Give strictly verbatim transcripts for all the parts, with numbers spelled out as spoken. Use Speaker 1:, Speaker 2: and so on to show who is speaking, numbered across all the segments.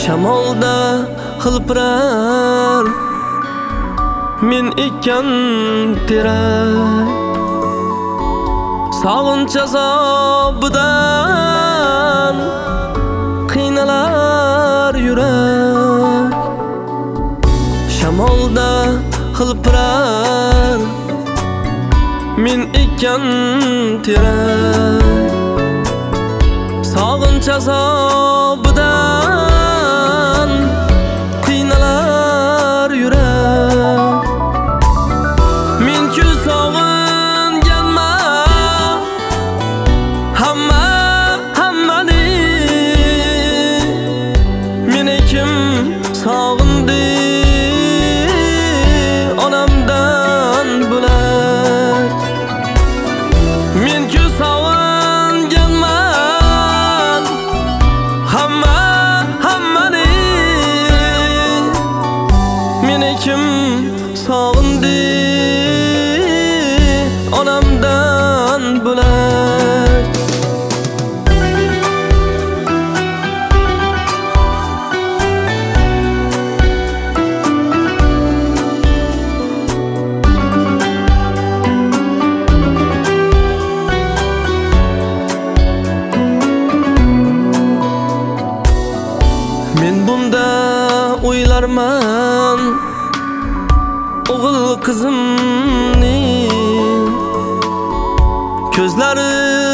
Speaker 1: Shamolda hilpirar men ekan terak, sog'inch azobidan qiynalar yurak. Shamolda hilpirar men ekan terak, sog'inch azobidan qiynalar yurak. Men-ku sog'inganman hamma hammani, meni kim sog'indi onamdan bo'lak. Men-ku sog'inganman hamma hammani, meni kim sog'indi onamdan bo'lak. Men bunda o'ylarman o'g'il qizimning ko'zlari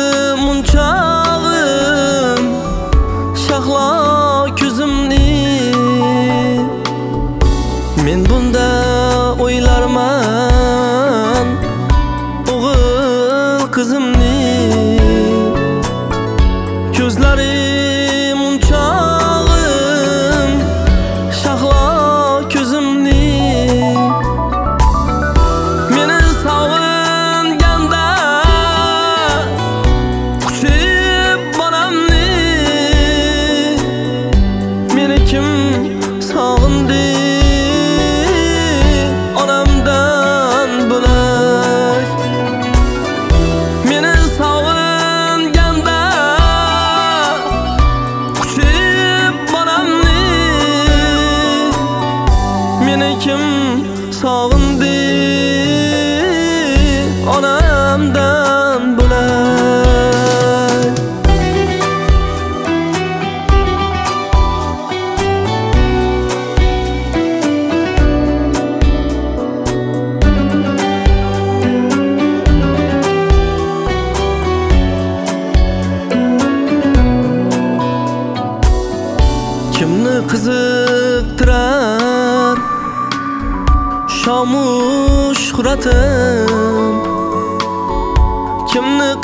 Speaker 1: munchog'im, shahlo ko'zimning. Men bunda o'ylarman o'g'il qizimning ko'zlari munchog'im, shahlo ko'zimning. Meni sog'inganda quchib bolamni, meni kim sog'indi onamdan bo'lak. Meni sog'inganda quchib bolamni, meni kim sog'indi onamdan bo'lak. Kimni qiziqtirar shomu shuhratim, kimni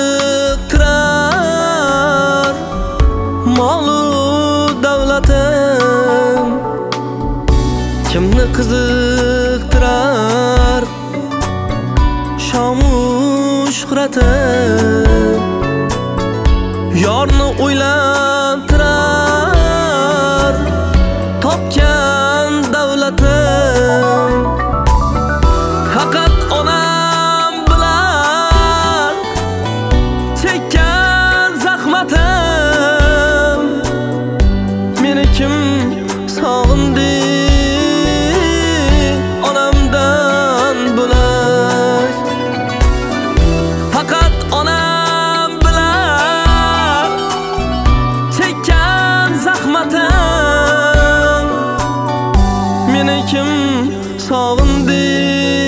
Speaker 1: qiziqtirar molu davlatim, kimni qiziqtirar shomu shuhratim. Yorni o'ylantirar topgan davlatim, faqat onam bilan chekkan zahmatim. Meni kim sog'indi onamdan bo'lak. Faqat onam bilan chekkan zahmatim, meni kim sog'indi